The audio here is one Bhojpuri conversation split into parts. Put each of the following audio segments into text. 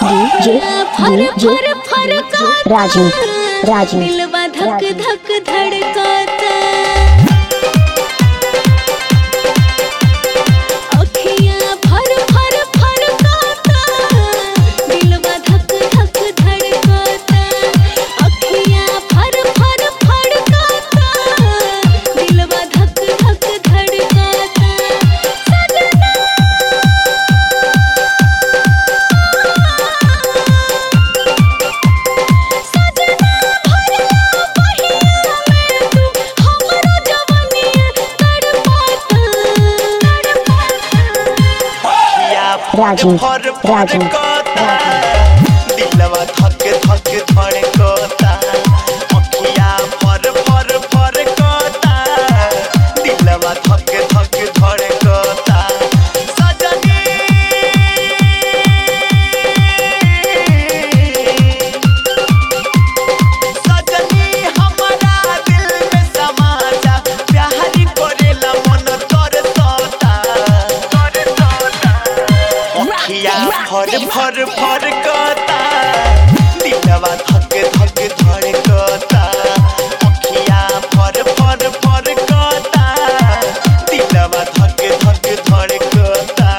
राजू दिलवा धक धक धड़काता अखियां फर फर फरकाता दिलवा धक धक धड़काता अखियां फर फर फरकाता दिलवा धक धक धड़काता सजना राजू दिलवा धक धक धड़कता अखिया फर फर फरकता दिलवा धक धक धड़कता सजनी सजनी हमारा दिल में समा जा प्यार करेला मन तरसता अखिया फर फर फरकता दिलवा धक धक धड़कता अखिया फर फर फरकता दिलवा धक धक धड़कता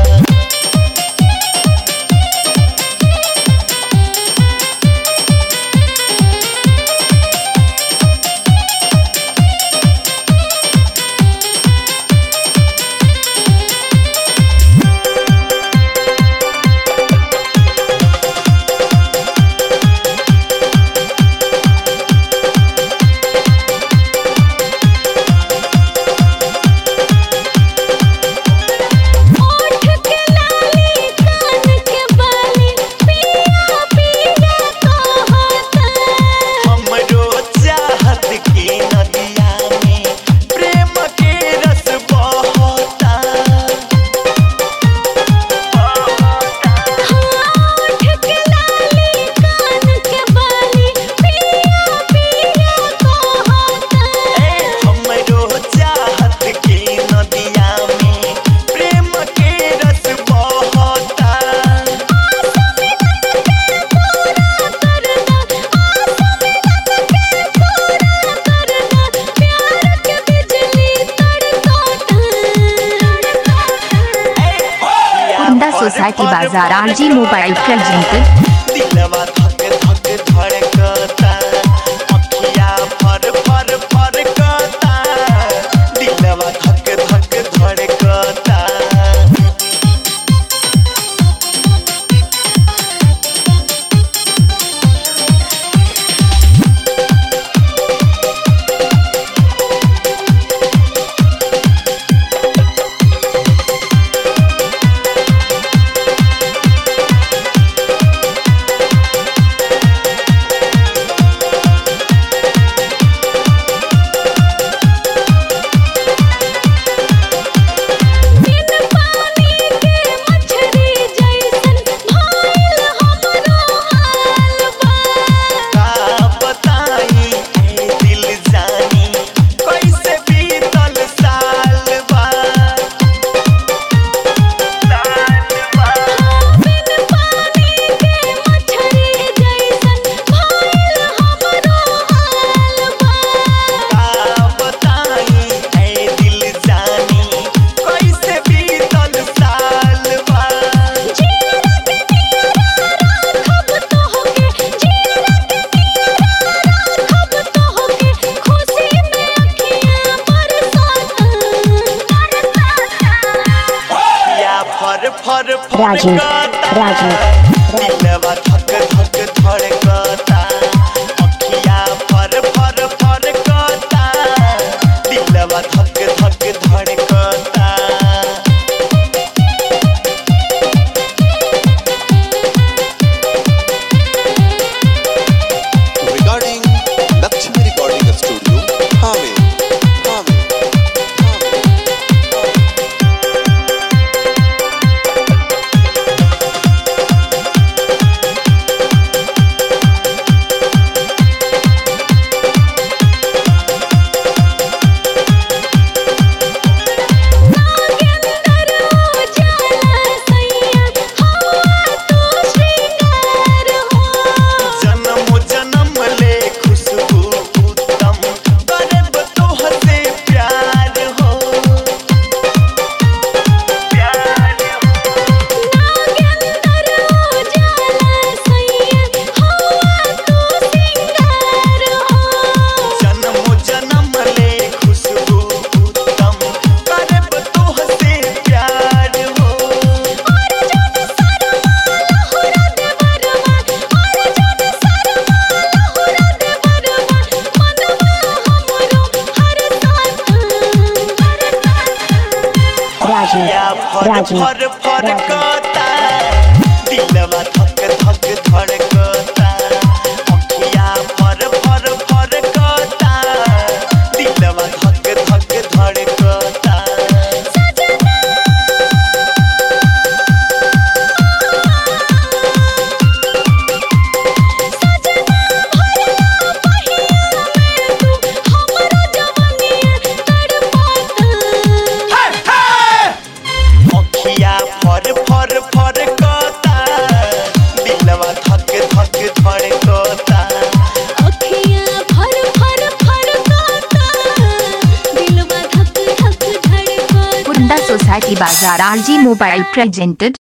सोसाइटी बाजार आरजी मोबाइल प्रेजेंटेड दिलवा धक धक धड़कता अखिया फर फर फरकता दिलवा धक धक धड़कता राजू दिलवा धक धक धड़कता अखिया फर फर फरकता दिलवा धक धक धड़कता Recording Lakshmi Recording Studio, Thane. Raju फर फरकता दिलवा धक धक धड़कता अखिया फर फर फरकता दिलवा धक धक धड़कता अखिया फर फर फरकता दिलवा धक धक धड़कता अखियाँ फर फर फरकता दिलवा धक धक धड़कता Kunda Society Bazaar RG Mobile presented